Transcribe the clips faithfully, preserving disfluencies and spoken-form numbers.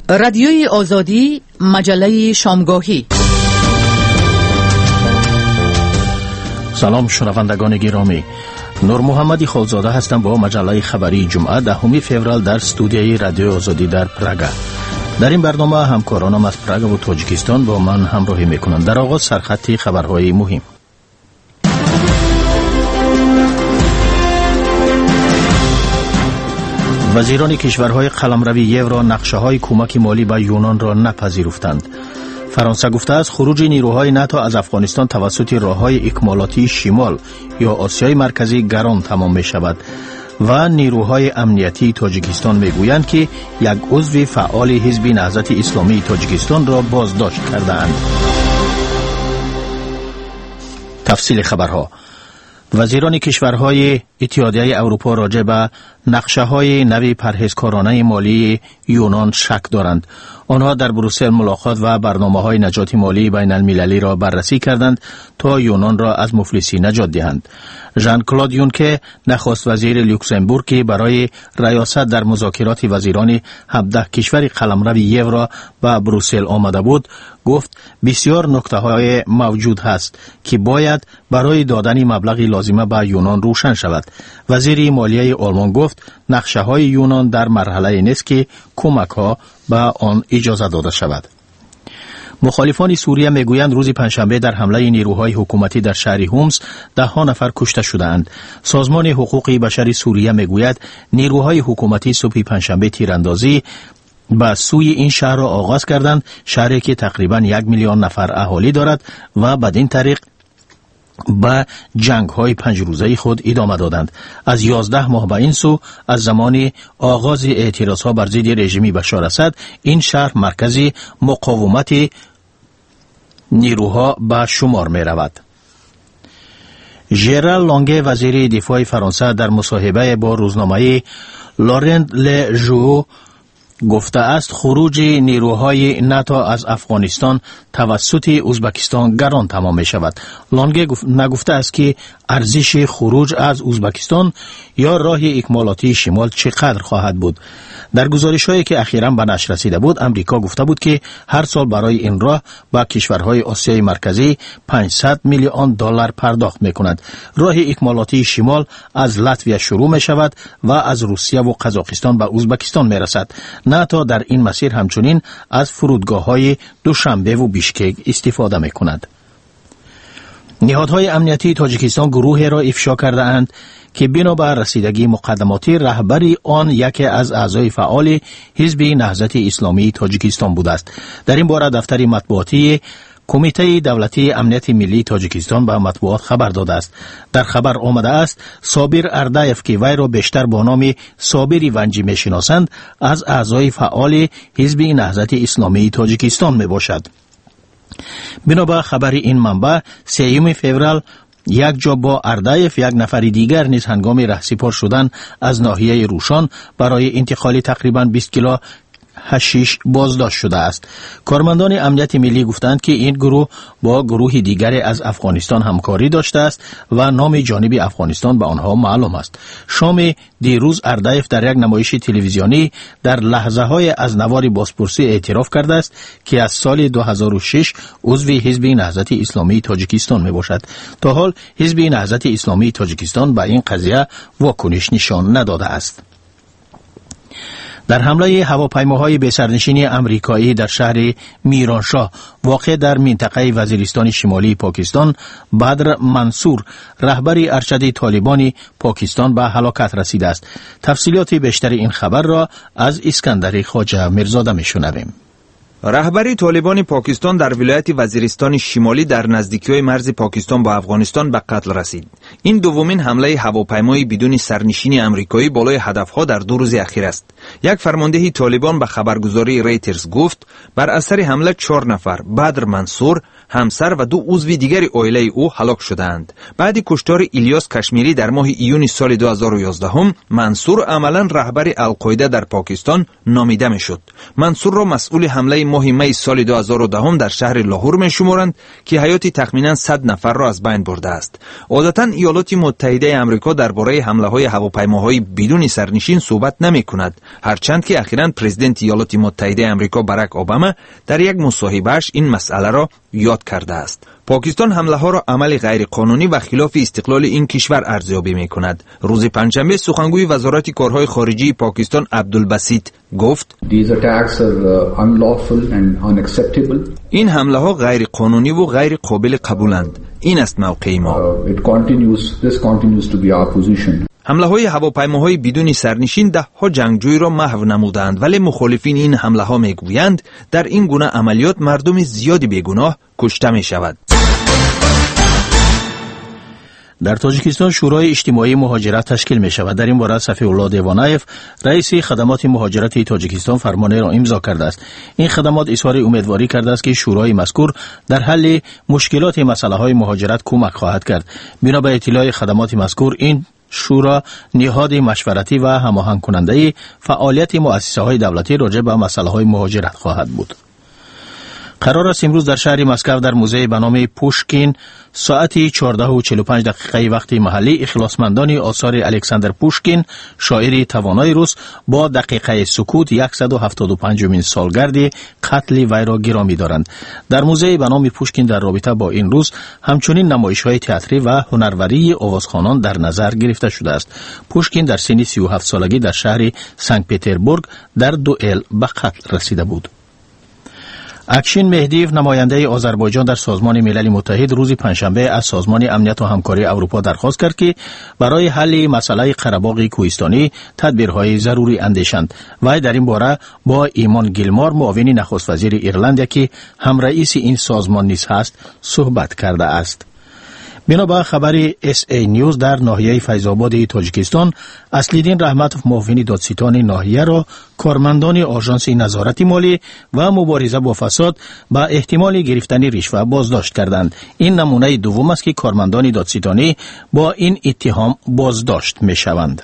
رادیوی آزادی، مجله شامگاهی. سلام شنوندگان گرامی، نور محمدی خالزاده هستم با مجله خبری جمعه دهم فوریه در استودیوی رادیو آزادی در پراگ. در این برنامه همکارانم از پراگ و تاجیکستان با من همراهی میکنند. در آغاز سرخط خبرهای مهم. وزیران کشورهای قلمروی یورو نقشه‌های کمک مالی به یونان را نپذیرفتند. فرانسه گفته است خروج نیروهای ناتو از افغانستان توسط راههای اکمالاتی شمال یا آسیای مرکزی گران تمام می شود و نیروهای امنیتی تاجیکستان می گویند که یک عضو فعال حزب نهضت اسلامی تاجیکستان را بازداشت کردند. تفصیل خبرها. وزیران کشورهای اتحادیه اروپا راجع به نقشه‌های نوی پرهیزکارانه مالی یونان شک دارند. آنها در بروسل ملاقات و برنامه‌های نجات مالی بین المللی را بررسی کردند تا یونان را از مفلسی نجات دهند. ژان کلود یونکر نخست وزیر لوکزامبورگ که برای ریاست در مذاکرات وزیران هفده کشور قلمرو یورو به بروسل آمده بود، گفت بسیار نکته‌های موجود هست که باید برای دادن مبلغی لازمه به یونان روشن شود. وزیر مالیه آلمان گفت نقشه‌های یونان در مرحله نیست که کمک‌ها به آن اجازه داده شود. مخالفان سوریه میگویند روز پنجشنبه در حمله نیروهای حکومتی در شهر هومس ده ها نفر کشته شدند. سازمان حقوق بشر سوریه میگوید نیروهای حکومتی صبح پنجشنبه تیراندازی به سوی این شهر را آغاز کردند، شهری که تقریباً یک میلیون نفر اهالی دارد و بدین طریق به جنگ های پنج روزه خود ادامه دادند. از یازده ماه به این سو از زمان آغاز اعتراض ها بر ضد رژیم بشار اسد این شهر مرکزی مقاومت نیروها به شمار می رود. ژرال لانگه وزیر دفاع فرانسه در مصاحبه با روزنامه لارند لژو گفته است خروج نیروهای ناتو از افغانستان توسط ازبکستان گران تمام می شود. لانگه نگفته است که ارزش خروج از ازبکستان یا راه اکمالاتی شمال چقدر خواهد بود. در گزارش‌هایی که اخیراً به نشر رسیده بود، امریکا گفته بود که هر سال برای این راه به کشورهای آسیای مرکزی پانصد میلیون دلار پرداخت می‌کند. راه اکمالاتی شمال از لاتویا شروع می‌شود و از روسیه و قزاقستان به ازبکستان می‌رسد. ناتو در این مسیر همچنین از فرودگاه‌های دوشنبه و بیشکک استفاده می‌کند. نهادهای امنیتی تاجیکستان گروهی را افشا کرده اند که بنابر رسیدگی مقدماتی رهبری آن یکی از اعضای فعال حزب نهضت اسلامی تاجیکستان بوده است. در این باره دفتر مطبوعاتی کمیته دولتی امنیت ملی تاجیکستان به مطبوعات خبر داده است. در خبر آمده است صابر اردایف که وی را بیشتر با نام صابری ونجی میشناسند از اعضای فعال حزب نهضت اسلامی تاجیکستان می باشد. بنابر خبر این منبع سوم فوریه یک جا با اردایف یک نفر دیگر نیز هنگام رهسپار شدن از ناحیه روشان برای انتقال تقریباً بیست کیلو حشیش بازداشت شده است. کارمندان امنیت ملی گفتند که این گروه با گروه دیگری از افغانستان همکاری داشته است و نام جانب افغانستان به آنها معلوم است. شام دیروز اردایف در یک نمایش تلویزیونی در لحظه های از نوار بازپرسی اعتراف کرده است که از سال دو هزار و شش عضو حزب نهضت اسلامی تاجیکستان می باشد. تا حال حزب نهضت اسلامی تاجیکستان به این قضیه واکنش نشان نداده است. در حمله هواپیماهای بی‌سرنشین امریکایی در شهر میرانشاه واقع در منطقه وزیرستان شمالی پاکستان، بدر منصور رهبر ارشد طالبان پاکستان به هلاکت رسیده است. تفصیلات بیشتر این خبر را از اسکندر خواجه میرزاده میشنویم. رهبری طالبان پاکستان در ولایت وزیرستان شمالی در نزدیکی‌های مرز پاکستان با افغانستان به قتل رسید. این دومین حمله هواپیمای بدون سرنشین امریکایی بالای هدفها در دو روز اخیر است. یک فرمانده طالبان به خبرگزاری ریترز گفت بر اثر حمله چهار نفر، بدر منصور، همسر و دو عضو دیگر عائله او هلاک شدند. بعد کشتار الیاس کشمیری در ماه ایون سال دو هزار و یازده هم منصور عملاً رهبر القاعده در پاکستان نامیده میشد. منصور را مسئول حمله ماه می سال دو هزار و ده در شهر لاهور می شمارند که حیات تخمینا صد نفر را از بین برده است. عادتاً ایالات متحده آمریکا درباره حمله های هواپیماهای بدون سرنشین صحبت نمی کند، هرچند که اخیراً پرزیدنت ایالات متحده آمریکا باراک اوباما در یک مصاحبه‌اش این مسئله را یاد کرده است. پاکستان حمله ها را عمل غیر قانونی و خلاف استقلال این کشور ارزیابی می کند. روز پنجشنبه سخنگوی وزارت کارهای خارجی پاکستان عبدالبسیط گفت: These attacks are uh, unlawful and unacceptable. این حمله ها غیر قانونی و غیر قابل قبولند. این است موقع ما. Uh, it continues, this continues to be our position. حمله های هواپیماهای بدون سرنشین ده ها جنگجوی را محو نمودند، ولی مخالفین این حمله ها می گویند در این گونه عملیات مردم زیادی بیگناه کشته می شود. در تاجیکستان شورای اجتماعی مهاجرت تشکیل می شود. در این باره صفی الله دیوانایف رئیس خدمات مهاجرت تاجیکستان فرمانه را امضا کرده است. این خدمات اظهار امیدواری کرده است که شورای مذکور در حل مشکلات مسئله های مهاجرت کمک خواهد کرد. بنا به اطلاع خدمات مذکور این شورا نهاد مشورتی و هماهنگ کننده فعالیت مؤسسه های دولتی راجع به مسئله های مهاجرت خواهد بود. قرار است امروز در شهر مسکو در موزه به نام پوشکین ساعت چهارده و چهل و پنج دقیقه وقت محلی اخلاصمندان آثار الکساندر پوشکین شاعر توانای روس با دقیقه سکوت صد و هفتاد و پنجمین سالگرد قتل وی را گرامی دارند. در موزه به نام پوشکین در رابطه با این روز همچنین نمایش‌های تئاتری و هنروری آوازخوانان در نظر گرفته شده است. پوشکین در سن سی و هفت سالگی در شهر سنت پترزبورگ در دوئل به قتل رسیده بود. اکشین مهدیو نماینده آذربایجان در سازمان ملل متحد روز پنجشنبه از سازمان امنیت و همکاری اروپا درخواست کرد که برای حل مسئله قره‌باغ کوهستانی تدبیرهای ضروری اندیشند. وی در این باره با ایمان گیلمار معاون نخست وزیر ایرلند که هم رئیس این سازمان نیز هست صحبت کرده است. بنابر خبر اس ای نیوز در ناحیه فیض‌آباد تاجیکستان اصلیدین رحمتوف معاون دادستان ناحیه را کارمندان آژانس نظارت مالی و مبارزه با فساد با احتمال گرفتن رشوه بازداشت کردند. این نمونه دوم است که کارمندان دادستانی با این اتهام بازداشت می شوند.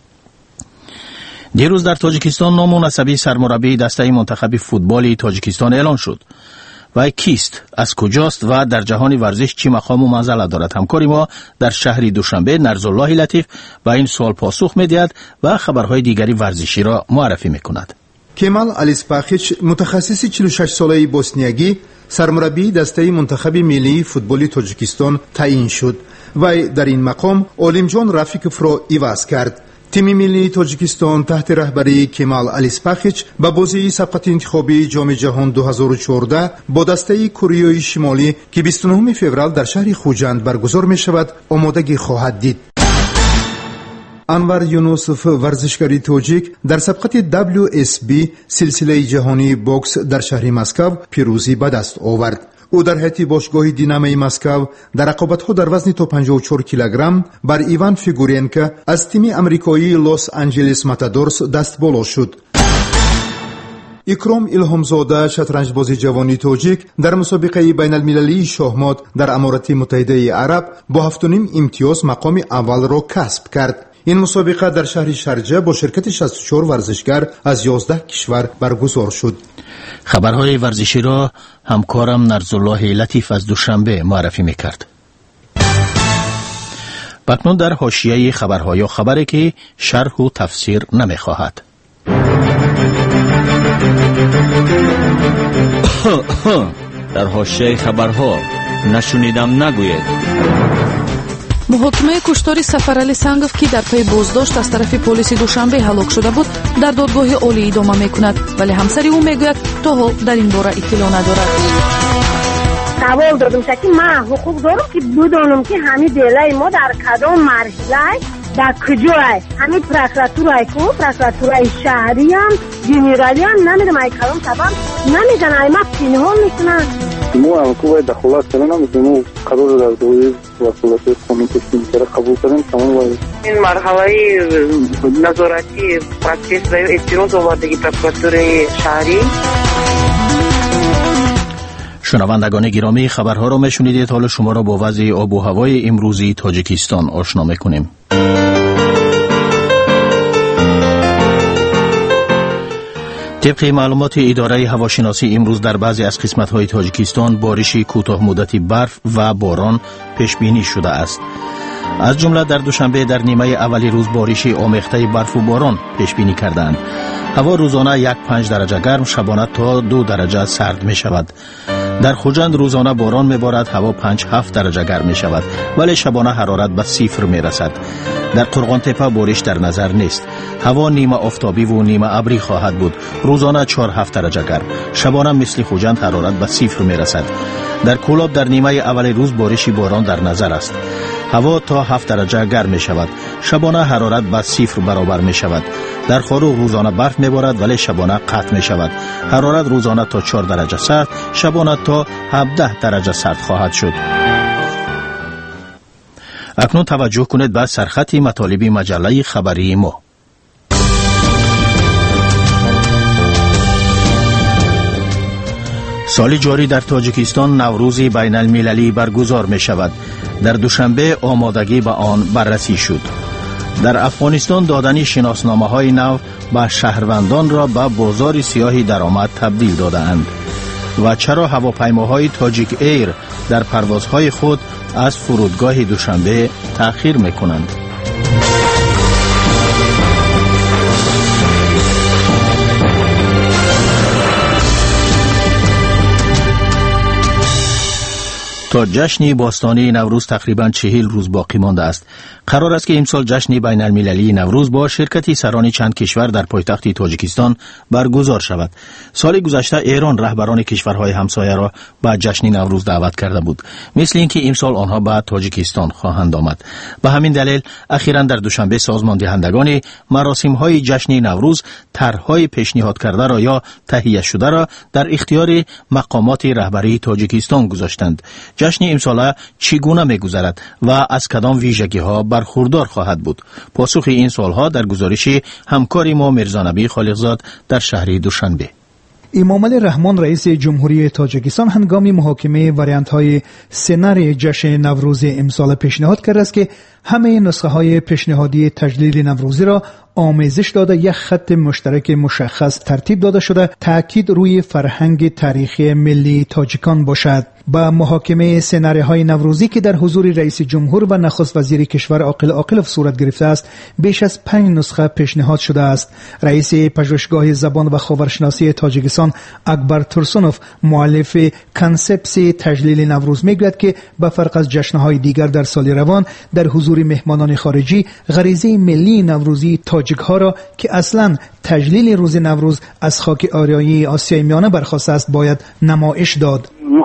دیروز در تاجیکستان نامناسبی سرمربی دسته منتخب فوتبال تاجیکستان اعلان شد. و کیست، از کجاست و در جهان ورزش چی مقام و منزله دارد؟ همکاری ما در شهر دوشنبه نرزالله لطیف و این سوال پاسخ می‌دهد و خبرهای دیگری ورزشی را معرفی می‌کند. کمال الیسپاخیچ متخصص چهل و شش ساله بوسنیایی سرمربی دسته منتخب ملی فوتبال تاجیکستان تعیین شد و در این مقام اولیمجان رفیقوف را عوض کرد. تیم ملی تاجیکستان تحت رهبری کمال الیسپاخیچ با بازی سبقت انتخابی جام جهان دو هزار و چهارده با دسته کره شمالی که بیست و نهم فوریه در شهر خوجند برگزار می شود آمادگی خواهد دید. انور یونوسف ورزشکاری تاجیک در سبقت دبلیو اس بی سلسله جهانی بوکس در شهر مسکو پیروزی به دست آورد. او در هیئت باشگاه دینامو مسکو در رقابت‌ها در وزن تا پنجاه و چهار کیلوگرم بر ایوان فیگورنکو از تیم امریکایی لس آنجلس ماتادورس دست بالا شد. اکرام الهامزاده شطرنجباز جوانی تاجیک در مسابقه بین المللی شاهمات در امارات متحده عرب با هفت و نیم امتیاز مقام اول را کسب کرد. این مسابقه در شهر شارجه با شرکت شصت و چهار ورزشکار از یازده کشور برگزار شد. خبرهای ورزشی را همکارم نرزالله لطیف از دوشنبه معرفی میکرد. اکنون در حاشیه خبرها یا خبری که شرح و تفسیر نمیخواهد. در حاشیه خبرها نشنیدم نگوید. محاکمه کشتاری سفرعلی سنگов که در پی بازداشت از طرف پلیس دوشنبه هلاک شده بود در دادگاه عالی ادامه میکند، ولی همسر او میگوید تا حال در این باره اطلاع ندارد. سوال دادم که من حقوق دارم که بدانم که همین دلای ما در کدام مرحله در کجای همین پروکراتورای کو پروکراتورای شهری هم جنرالی هم نمیدونم ای کلام تمام نمیدونم ای ما پینهول میکنن مو هم کوی دخالت کردن میتونم قرار در دوی وکالت قانون تشکیل کرده قبول کردن تمام وای این مرحله نظارتی پرکتیس و اعتراض آوردگی پروکراتورای شهری. شنوندگان گرامی خبرها را میشنیدید. حال شما را با وضع آب و هوای امروزی تاجیکستان آشنا میکنیم. طبق معلومات اداره هواشناسی امروز در بعضی از قسمت‌های تاجیکستان بارشی کوتاه مدتی برف و باران پیش بینی شده است. از جمله در دوشنبه در نیمه اولی روز بارشی آمیخته برف و باران پیش بینی کردند. هوا روزانه یک پنج درجه گرم، شبانه تا دو درجه سرد می شود. در خوجند روزانه باران می بارد، هوا پنج هفت درجه گرم می شود ولی شبانه حرارت به صفر می رسد. در قرغان تپه بارش در نظر نیست. هوا نیمه آفتابی و نیمه ابری خواهد بود. روزانه چهار هفت درجه گرم، شبانه مثل خوجند حرارت به صفر می رسد. در کولاب در نیمه اول روز بارشی باران در نظر است. هوا تا هفت درجه گرم می شود، شبانه حرارت به صفر برابر می شود. در خاروق روزانه برف می بارد ولی شبانه قطع می شود. حرارت روزانه تا چهار درجه سرد، شبانه تا هفده درجه سرد خواهد شد. اکنون توجه کنید به سرخط مطالب مجله خبری ما. سال جاری در تاجیکستان نوروز بین المللی برگزار می شود. در دوشنبه آمادگی به آن بررسی شد. در افغانستان دادن شناسنامه های نو به شهروندان را به بازار سیاه درآمد تبدیل دادند. و چرا هواپیماهای تاجیک ایر در پروازهای خود از فرودگاه دوشنبه تأخیر می کنند؟ تا جشن باستانی نوروز تقریباً چهل روز باقی مانده است. قرار است که امسال جشن بین المللی نوروز با شرکت سران چند کشور در پایتخت تاجیکستان برگزار شود. سال گذشته ایران رهبران کشورهای همسایه را به جشن نوروز دعوت کرده بود. مثل اینکه امسال آنها به تاجیکستان خواهند آمد. به همین دلیل اخیراً در دوشنبه سازمان دهندگان مراسم‌های جشن نوروز طرح‌های پیشنهاد کرده را یا تهیه شده را در اختیار مقامات رهبری تاجیکستان گذاشتند. جشن امساله چگونه می‌گذرد و از کدام ویژگی‌ها برخوردار خواهد بود؟ پاسخ این سوال‌ها در گزارش همکار ما میرزا نبی خالقزاد در شهر دوشنبه. امام علی رحمان رئیس جمهوری تاجیکستان هنگام محاکمه واریانت‌های سناریوی جشن نوروز امسال پیشنهاد کرده است که همه نسخه‌های پیشنهادی تجلیل نوروزی را آمیزش داده یک خط مشترک مشخص ترتیب داده شده تاکید روی فرهنگ تاریخی ملی تاجیکان باشد. با محاکمه سناریوهای نوروزی که در حضور رئیس جمهور و نخست وزیر کشور عاقل عاقلوف صورت گرفته است، بیش از پنج نسخه پیشنهاد شده است. رئیس پژوهشگاه زبان و خاورشناسی تاجیکستان اکبر تورسونوف مؤلف کانسپس تجلیل نوروز میگوید که به فرق از جشن‌های دیگر در سال روان در حضور مهمانان خارجی غریزه ملی نوروزی تاجیک ها را که اصلا تجلیل روز نوروز از خاک آریایی آسیای میانه برخواسته است باید نمایش داد.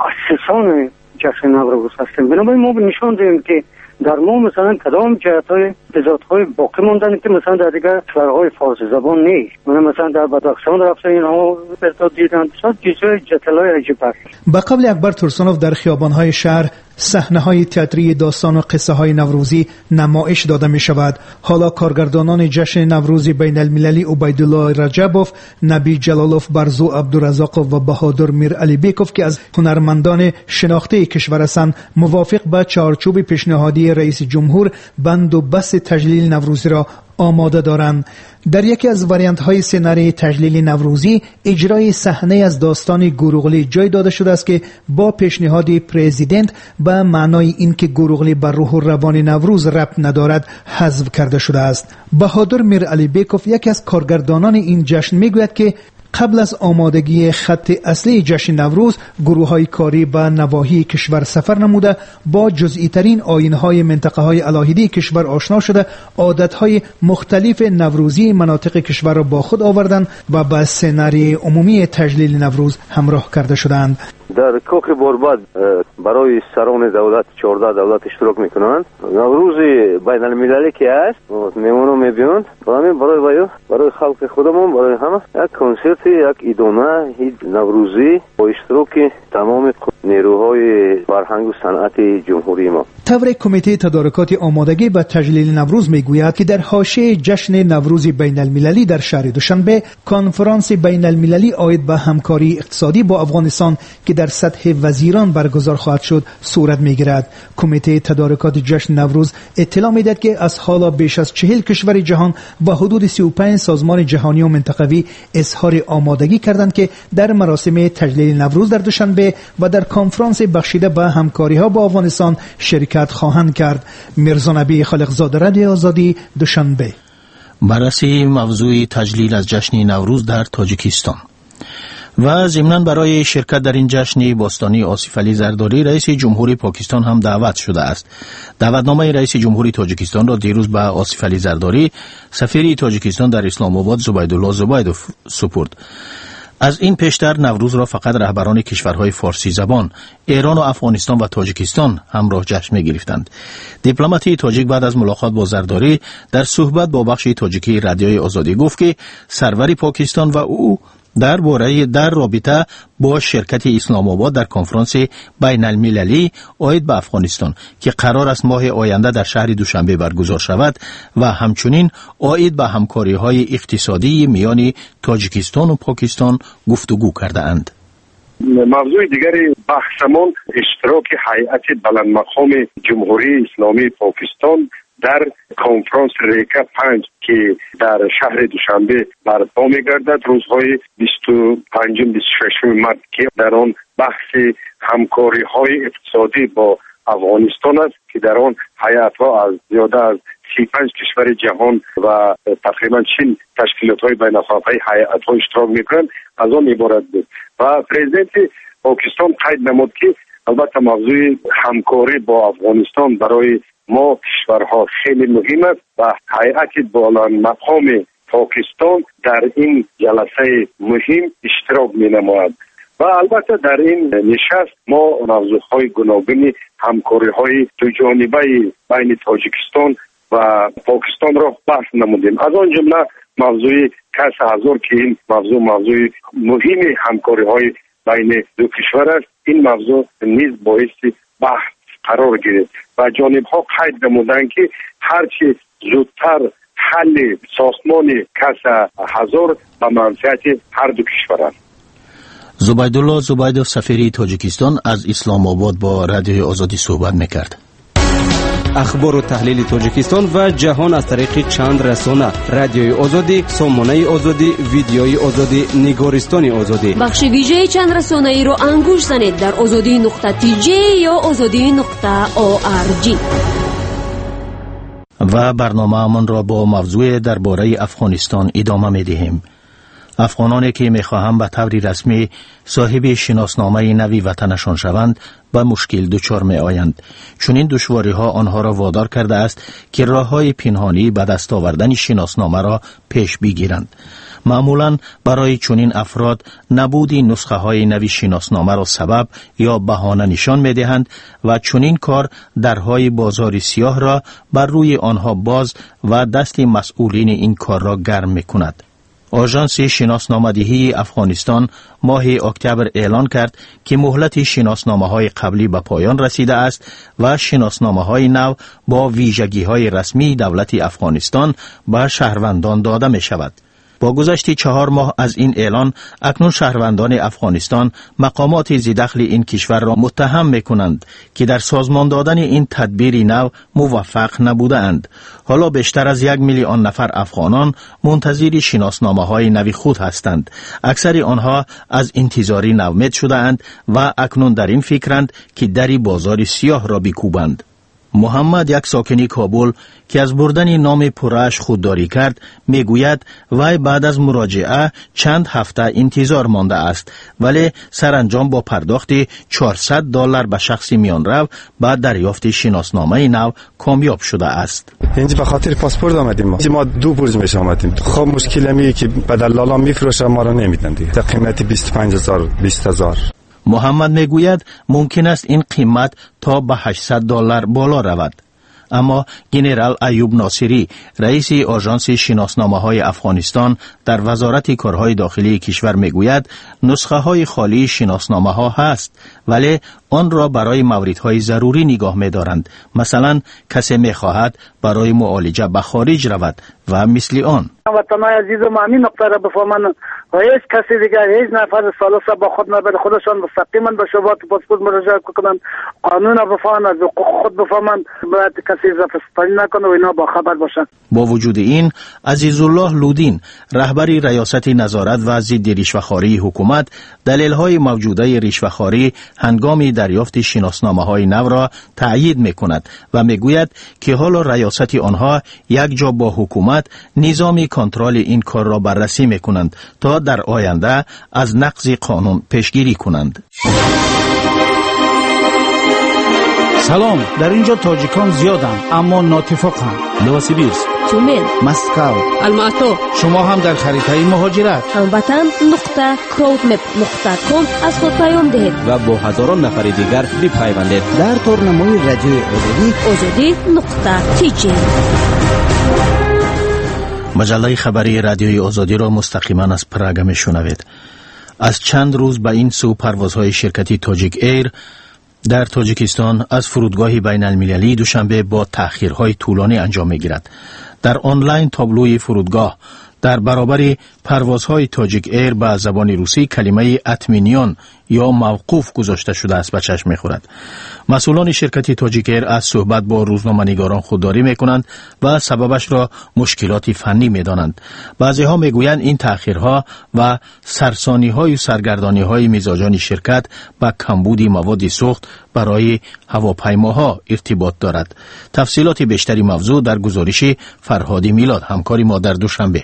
مؤسسان جشن نوروز هستیم، بنابراین ما نشان دهیم که در ما مثلا کدام جهت‌های تضادهای باقی ماندن که مثلا در دیگر کشورهای فارسی زبان نیست. من مثلا در بدخشان رفتم اینها ارتباط دیدن بسیار چیزهای جتلای عجیب است. به قبل اکبر تورسونوف در خیابان‌های شهر صحنه‌های تئاتری داستان و قصه‌های نوروزی نمایش داده می‌شود. حالا کارگردانان جشن نوروز بین المللی عبیدالله رجبوف، نبی جلالوف، برزو عبدالرزاق و بهادر میر علی بیکوف که از هنرمندان شناخته کشور هستند موافق به چارچوب پیشنهادی رئیس جمهور بند و بست تجلیل نوروزی را آماده دارند. در یکی از واریانت های سناریوی تجلیل نوروزی اجرای صحنه از داستان گروغلی جای داده شده است که با پیشنهاد پرزیدنت به معنای اینکه گروغلی بر روح و روان نوروز ربط ندارد حذف کرده شده است. بهادر میر علی بیکوف یکی از کارگردانان این جشن میگوید که قبل از آمادگی خط اصلی جشن نوروز گروه‌های کاری به نواحی کشور سفر نموده با جزئی ترین آیین‌های منطقه‌های الهیدی کشور آشنا شده عادت‌های مختلف نوروزی مناطق کشور را با خود آوردند و با سناریوی عمومی تجلیل نوروز همراه کرده شدند. در کوخ بورباد برای سران دولت چهارده دولت اشتراک میکنند. نوروز بین المللی که است میمونو میبینند برای برای برای خلق خودمون برای همه یک کنسرت یک ایدونه نوروزی با اشتراک تمام نیروهای فرهنگ و صنعت جمهوری ما. طور کمیته تدارکات آمادگی به تجلیل نوروز میگوید که در حاشیه جشن نوروز بین المللی در شهر دوشنبه کنفرانس بین المللی عاید به همکاری اقتصادی با افغانستان که در سطح وزیران برگزار خواهد شد صورت میگیرد. کمیته تدارکات جشن نوروز اطلاع میدهد که از حالا بیش از چهل کشور جهان با حدود سی و پنج سازمان جهانی و منطقوی اظهار آمادگی کردند که در مراسم تجلیل نوروز در دوشنبه و در کنفرانس بخشیده به همکاری ها با افغانستان شرکت خواهند کرد. میرزا نبی خالقزاده، رادیو آزادی، دوشنبه. بررسی موضوع تجلیل از جشن نوروز در تاجیکستان. و ضمناً برای شرکت در این جشن باستانی آصف علی زرداری رئیس جمهوری پاکستان هم دعوت شده است. دعوتنامه رئیس جمهوری تاجیکستان را دیروز به آصف علی زرداری سفیر تاجیکستان در اسلام آباد زبیدالله زبیدوف سپرد. از این پیشتر نوروز را فقط رهبران کشورهای فارسی زبان ایران و افغانستان و تاجیکستان همراه جشن می‌گرفتند. دیپلماتی تاجیک بعد از ملاقات با زرداری در صحبت با بخش تاجیکی رادیوی آزادی گفت که سروری پاکستان و او در باره در رابطه با شرکت اسلام آباد در کنفرانس بین المللی عاید به افغانستان که قرار است ماه آینده در شهر دوشنبه برگزار شود و همچنین عاید به همکاری های اقتصادی میان تاجیکستان و پاکستان گفتگو کرده اند. موضوع دیگری بحثمان اشتراک هیئت بلندمقام جمهوری اسلامی پاکستان در کنفرانس ریکا پنج که در شهر دوشنبه برپا می‌گردد روزهای بیست و پنجم بیست و ششم مارس که در آن بحث همکاری‌های اقتصادی با افغانستان است که در آن هیئت‌ها از زیاده از سی و پنج کشور جهان و تقریبا چین تشکیلات‌های بین‌المللی هیئت‌ها اشتراک می‌کنند از آن عبارت بود و پرزیدنت پاکستان قید نمود که البته موضوع همکاری با افغانستان برای ما کشورها خیلی مهم است و هیئت بلندمقام پاکستان در این جلسه مهم اشتراک می‌نماید و البته در این نشست ما موضوعهای گوناگون همکاری‌های دو جانبه بین تاجیکستان و پاکستان را بحث نمودیم. از آن جمله موضوع کسب هزار که این موضوع موضوع مهم همکاری‌های بین دو کشور است، این موضوع نیز باعث بحث قرار گرفت و جانب‌ها قید نمودند که هرچی زودتر حل ساختمان کسب هزار به منفعت هر دو کشور است. زبیدالله زبیدوف سفیر تاجیکستان از اسلام آباد با رادیوی آزادی صحبت می‌کرد. اخبار و تحلیل تاجیکستان و جهان از طریق چند رسانه: رادیوی آزادی، سامانه آزادی، ویدیوی آزادی، نگارستان آزادی. بخش ویژه چند رسانه ای را انگوش زنید در آزادی نقطه تی جی یا آزادی نقطه او آر جی. و برنامه من را با موضوع درباره افغانستان ادامه می‌دهیم. افغانانی که می‌خواهند به طور رسمی صاحب شناسنامه نوی وطنشان شوند به مشکل دچار می‌آیند. چون این دشواری‌ها آنها را وادار کرده است که راه‌های پنهانی به دست آوردن شناسنامه را پیش بگیرند. معمولاً برای چنین افراد نبود نسخه‌های نوی شناسنامه را سبب یا بهانه نشان می‌دهند و چنین کار درهای بازار سیاه را بر روی آنها باز و دست مسئولین این کار را گرم می‌کند. آژانس شناسنامه‌دهی افغانستان ماه اکتبر اعلان کرد که مهلت شناسنامه‌های قبلی به پایان رسیده است و شناسنامه‌های نو با ویژگی‌های رسمی دولت افغانستان به شهروندان داده می‌شود. با گذشت چهار ماه از این اعلان اکنون شهروندان افغانستان مقامات ذی‌دخل این کشور را متهم می‌کنند که در سازمان دادن این تدبیر نو موفق نبودند. حالا بیشتر از یک میلیون نفر افغانان منتظر شناسنامه‌های نوی خود هستند. اکثر آنها از انتظاری نومید شده‌اند و اکنون در این فکرند که دری بازار سیاه را بکوبند. محمد، یک ساکن کابل که از بردن نام پرش خودداری کرد، میگوید وی بعد از مراجعه چند هفته انتظار مانده است ولی سرانجام با پرداخت چهارصد دلار به شخص میان رو بعد دریافت شناسنامه نو کامیاب شده است. اینجا به خاطر پاسپورت آمدیم. ما ما دو برج میش آمدیم. خب مشکل میه که به دلالا میفروشن، ما را نمیدن دیگه. تا قیمت بیست و پنج هزار بیست هزار. محمد میگوید ممکن است این قیمت تا به هشتصد دلار بالا رود. اما گنرال ایوب ناصری رئیس آژانس شناسنامه‌های افغانستان در وزارت کارهای داخلی کشور میگوید نسخه های خالی شناسنامه ها هست ولی آن را برای موردهای ضروری نگاه می‌دارند. مثلا کسی می‌خواهد برای معالجه به خارج رود و مثل آن. وطنای عزیزم همین نقطه را بفهمن و هیچ کسی دیگر هیچ نفر سالسه با خود نبرد خودشان مستقیما به شبات پاسپورت مراجعه کنند قانون را بفهمن از حقوق خود بفهمن باید کسی زفستانی نکنه و اینا با خبر باشند. با وجود این عزیزالله لودین رهبری ریاست نظارت و ضد رشوه‌خواری حکومت دلیل‌های موجوده رشوه‌خواری هنگام دریافت شناسنامه‌های نو را تأیید می‌کند و می‌گوید که حالا ریاست آنها یک جا با حکومت نظام کنترل این کار را بررسی می‌کنند تا در آینده از نقض قانون پیشگیری کنند. سلام، در اینجا تاجیکان زیادند اما ناتفاقند. نوسیبیرسک، تومن، مسکو، الماتو. شما هم در خریدهای مهاجرت هموطن نقطه کراودمپ نقطه کام از خود پیام دهید و با هزاران نفر دیگر بپیوندید در تورنمای رادیوی آزادی آزادی نقطه تی جی. مجله خبری رادیوی آزادی را مستقیما از پراگ میشنوید. از چند روز به این سو پروازهای شرکتی تاجیک ایر در تاجیکستان از فرودگاه بین المللی دوشنبه با تأخیرهای طولانی انجام میگیرد. در آنلاین تابلوی فرودگاه در برابر پروازهای تاجیک ایر به زبان روسی کلمه اطمینان یا موقوف گذاشته شده است به چشم می‌خورد. مسئولان شرکت تاجیک ایر از صحبت با روزنامه‌نگاران خودداری می‌کنند و سببش را مشکلات فنی می‌دانند. بعضی‌ها می‌گویند این تأخیرها و سرسانی‌های و سرگردانی‌های میزاجان شرکت با کمبود مواد سوخت برای هواپیماها ارتباط دارد. تفصیلات بیشتری موضوع در گزارش فرهادی میلاد همکار ما در دوشنبه.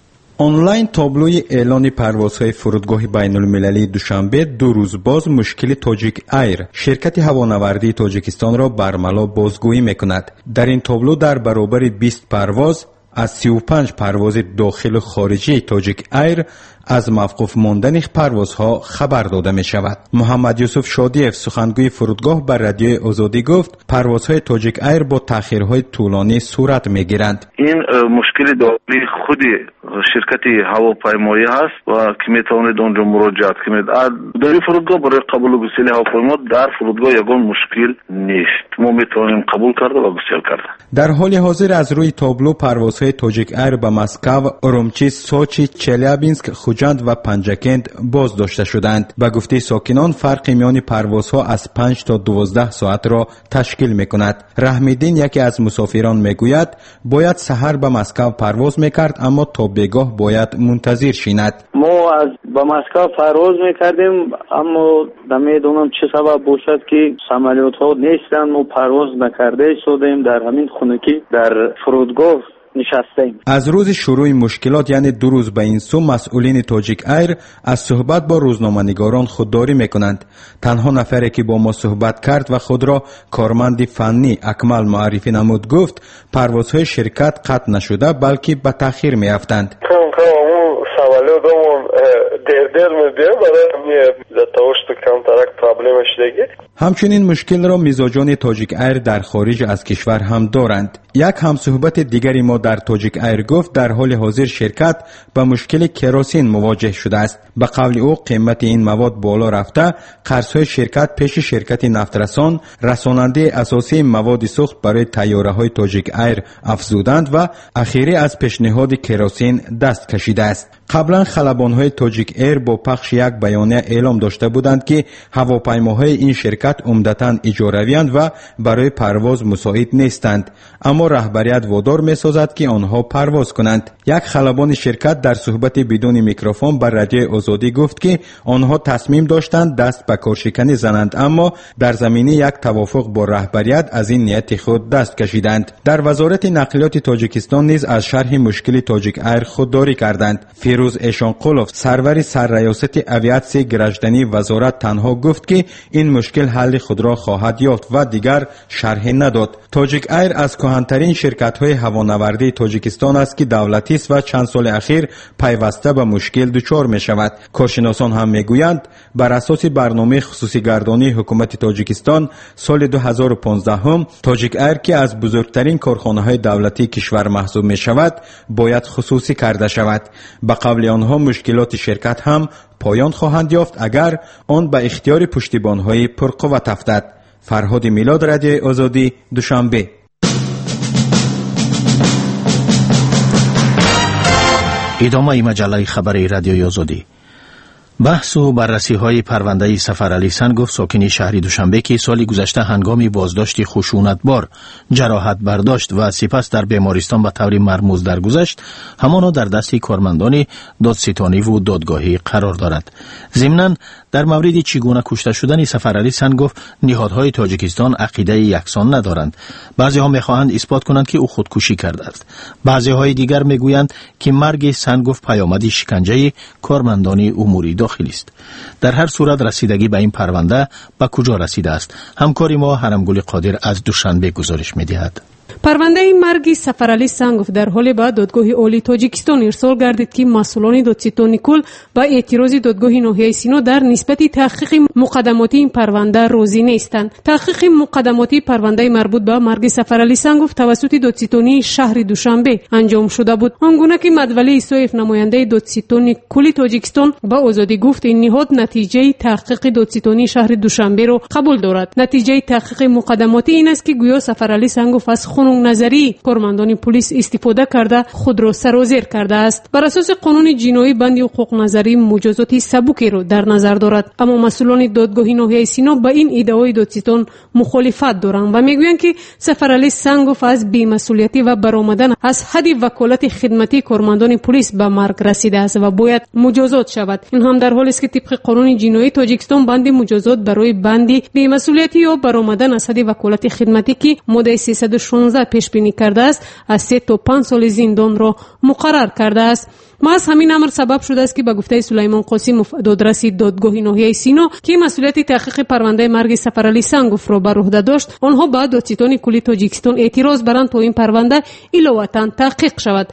آنلاین تابلوی اعلان پروازهای فرودگاه بین المللی دوشنبه دو روز باز مشکل تاجیک ایر شرکت هوانوردی تاجیکستان را برملا بازگویی میکند. در این تابلو در برابر بیست پرواز از سی و پنج پرواز داخل و خارجی تاجیک ایر از موقوف ماندن پروازها خبر داده می شود. محمد یوسف شادیف سخنگوی فرودگاه بر رادیوی آزادی گفت پروازهای تاجیک ایر با تأخیرهای طولانی صورت می گیرند. این مشکل داخلی خود شرکت هواپیمایی هست و که می توانید اونجا مراجعت کنید. در این فرودگاه برای قبول و گسیل هواپیما در فرودگاه یگان مشکل نیست. ما می توانیم قبول کرده و گسیل کرده. در حال حاضر از روی تابلو پروازهای تاجیک ایر به مسکو، ارومچی، سوچی، چلیابینسک، خوجند و پنجکند باز داشته شدند. به گفته ساکنان فرق میان پروازها از پنج تا دوازده ساعت را تشکیل میکند. رحمیدین یکی از مسافران میگوید باید سحر به مسکو پرواز میکرد اما تا بگاه باید منتظر شیند. ما از به مسکو پرواز میکردیم اما نمیدونم چه سبب باشد که سامالیات ها نیستن و پرواز نکرده شدیم در همین خونگی در فرودگاه نشستیم. از روز شروع مشکلات یعنی دو روز به این سو مسئولین تاجیک ایر از صحبت با روزنامه‌نگاران خودداری میکنند. تنها نفری که با ما صحبت کرد و خود را کارمند فنی اکمل معرفی نمود گفت پروازهای شرکت قطع نشده بلکه به تأخیر میافتند. همچنین مشکل را میزاجان تاجیک ایر در خارج از کشور هم دارند. یک همصحبت دیگری ما در تاجیک ایر گفت در حال حاضر شرکت با مشکل کراسین مواجه شده است. به قول او قیمت این مواد بالا رفته، قرضهای شرکت پیش شرکت نفترسان رساننده اساسی مواد سوخت برای طیاره‌های تاجیک ایر افزودند و اخیری از پیشنهاد کراسین دست کشیده است. قبلا خلبان‌های تاجیک ایر با پخش یک بیانیه اعلام داشته بودند که هواپیماهای این شرکت عمدتاً اجاره‌ای‌اند و برای پرواز مساعد نیستند، اما رهبریت وادار می‌سازد که آنها پرواز کنند. یک خلبان شرکت در صحبت بدون میکروفون بر رادیوی آزادی گفت که آنها تصمیم داشتند دست به کارشکنی زنند اما در زمینه یک توافق با رهبریت از این نیت خود دست کشیدند. در وزارت نقلیات تاجیکستان نیز از شرح مشکل تاجیک ایر خودداری کردند. دیروز ایشان قولوف سرور سرریاست اویاتسی گرجدنی وزارت تنها گفت که این مشکل حل خود را خواهد یافت و دیگر شرحی نداد. تاجیک ایر از کهن‌ترین شرکت‌های هوانوردی تاجیکستان است که دولتی است و چند سال اخیر پیوسته به مشکل دچار می‌شود. کارشناسان هم می‌گویند بر اساس برنامه خصوصی گردانی حکومت تاجیکستان سال دو هزار و پانزده هم تاجیک ایر که از بزرگترین کارخانه‌های دولتی کشور محسوب می‌شود باید خصوصی کرده شود. به قول آنها مشکلات شرکت هم پایان خواهند یافت اگر آن به اختیار پشتیبان‌های پرقوت افتد. فرهاد میلاد، رادیوی آزادی، دوشنبه. ادامه مجله خبری رادیوی آزادی. بحث و بررسی های پرونده سفرعلی سنگوف ساکن شهر دوشنبه که سال گذشته هنگام بازداشت خشونتبار جراحت برداشت و سپس در بیمارستان به طور مرموز درگذشت همانا در دست کارمندان دادستانی و دادگاهی قرار دارد. ضمناً در مورد چگونه کشته شدن سفرعلی سنگوف نهادهای تاجیکستان عقیده یکسان ندارند. بعضی ها میخواهند اثبات کنند که او خودکشی کرده است. بعضی های دیگر میگویند که مرگ سنگوف پیامد شکنجه کارمندان اموری داخلی است. در هر صورت رسیدگی به این پرونده به کجا رسیده است؟ همکار ما حرمگل قادر از دوشنبه گزارش می‌دهد. پرونده مرگ سفرعلی سنگوف در حال به دادگاه عالی تاجیکستان ارسال گردید که مسئولان دادستانی کل با اعتراض دادگاه ناحیه سینو در نسبت تحقیق مقدماتی این پرونده راضی نیستند. تحقیق مقدماتی پرونده مربوط به مرگ سفرعلی سنگوف توسط دادستانی شهر دوشنبه انجام شده بود. آنگونه که مدولی ایسایف نماینده دادستانی کل تاجیکستان با آزادی گفت این نهاد نتیجه تحقیق دادستانی شهر دوشنبه را قبول دارد. نتیجه تحقیق مقدماتی این است که گویا سفرعلی سنگوف از خانم نظری کارمندان پلیس استفاده کرده خود را سرازیر کرده است. بر اساس قانون جنایی بند حقوق نظری مجازات سبکی را در نظر دارد، اما مسئولان دادگاه ناحیه سینا با این ادعای دادستان مخالفت دارند و میگویند که سفرعلی سنگوف از بی‌مسئولیتی و برآمدن از حد وکالت خدمتی کارمندان پلیس به مرگ رسیده است و باید مجازات شود. این هم در حالی است که طبق قانون جنایی تاجیکستان بند مجازات برای بند بی‌مسئولیتی یا برآمدن از حد وکالت خدمتی که ماده سیصد و شانزده پیش بینی کرده است از سه تا پنج سال زندان را مقرر کرده است. ما از همین امر سبب شده است که به گفته سلیمان قاسم دادرس دادگاه ناحیه سینا که مسئولیت تحقیق پرونده مرگ سفرعلی سنگوف را بر عهده داشت، آنها با دادستان کلی تاجیکستان اعتراض برند تا این پرونده علاوه تحقیق شود.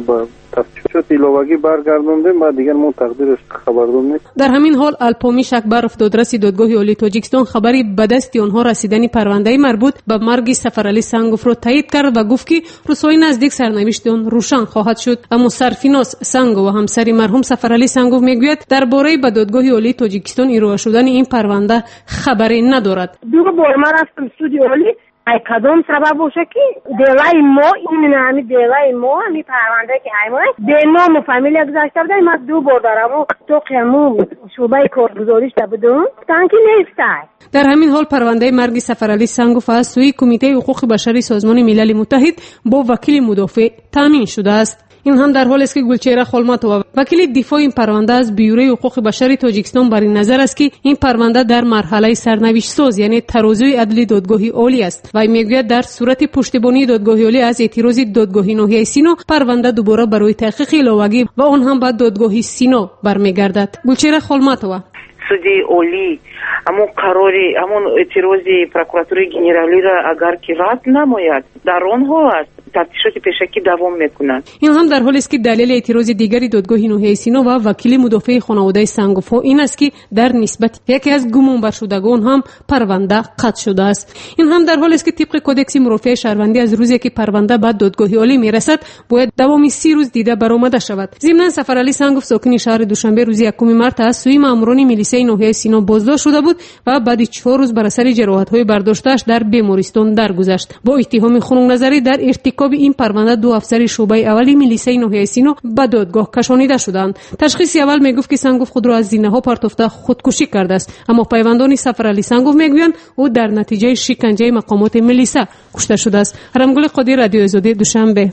تفتیشات علاوه‌ای برگردوندیم بعد دیگر ما تقدیرش خبردار نیست. در همین حال الپامی شکبرف دادرس دادگاه عالی تاجیکستان خبری به دست آنها رسیدن پرونده مربوط به مرگ سفرعلی سنگوف را تایید کرد و گفت که روزهای نزدیک سرنوشت آن روشن خواهد شد. اما سرفیناس سنگو و همسر مرحوم سفرعلی سنگوف میگوید درباره به دادگاه عالی تاجیکستان ارائه شدن این پرونده خبری ندارد. دو بار ما رفتم سود عالی ای کدام سبب باشه که دیلای ما این نمی دیلای ما می پرونده که ای ما به نام فامیل گذاشته بودن ما دو بار دارم و تو قانون شعبه کارگزاریش بودم تانکی نیست. در همین حال پرونده مرگ سفرعلی سنگوف از سوی کمیته حقوق بشری سازمان ملل متحد با وکیل مدافع تامین شده است. این هم در حالی است که گلچهره خلمتووا وکیل دفاع این پرونده از بیوره حقوق بشری تاجیکستان بر این نظر است که این پرونده در مرحله سرنوشت ساز یعنی ترازوی عدلی دادگاه عالی است و میگوید در صورت پشتیبانی دادگاه عالی از اعتراض دادگاه ناحیه سینا پرونده دوباره برای تحقیق علاوه‌ای و اون هم به دادگاه سینا برمیگردد. گلچهره خلمتووا суди олӣ ҳамон қарори ҳамон эътирози прокуратураи генералӣ ра агар ки рад намояд дар он ҳолат тафтишоти пешакӣ давом мекунад. این هم در حالی است که دلیل اعتراض دیگری دادگاه ناحیه سینا و وکیل مدافع خانواده سنگوف‌ها این است که در نسبت یکی از گمان برشدگان هم پرونده قطع شده است. این هم در حالی است که طبق کدکس مرافعه شهروندی از روزی که پرونده به دادگاه عالی میرسد باید دوام سی روز دیده برآمده شود. ضمن سفرعلی سنگوف ساکن شهر دوشنبه روز یکم مارس از سوی ماموران میلیسای ناحیه سینا بازداشت شده بود و بعد چهار روز بر اثر جراحت‌های برداشته‌اش در بیمارستان درگذشت. با اتهام خنک نظری در ارتکاب این پرونده دو افسر شعبه اولی میلیسای ناحیه سینا به دادگاه کشانیده شدند. تشخیص اول میگفت که سنگوف خود را از زینه‌ها پرتافته خودکشی کرده است، اما پیوندان سفرعلی سنگوف میگویند او در نتیجه شکنجه مقامات میلیسا کشته شده است. حرمگل قادر، رادیو آزادی، دوشنبه.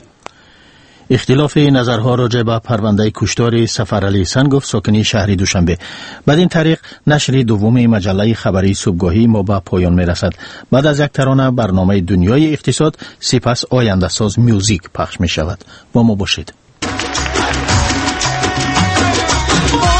اختلاف نظرها راجع به پرونده کشتار سفرعلی سنگوف ساکن شهر دوشنبه. بعد این طریق نشر دوم مجله خبری صبحگاهی ما به پایان میرسد. بعد از یک ترانه برنامه دنیای اقتصاد سپس آینده ساز میوزیک پخش می شود. با ما باشید. با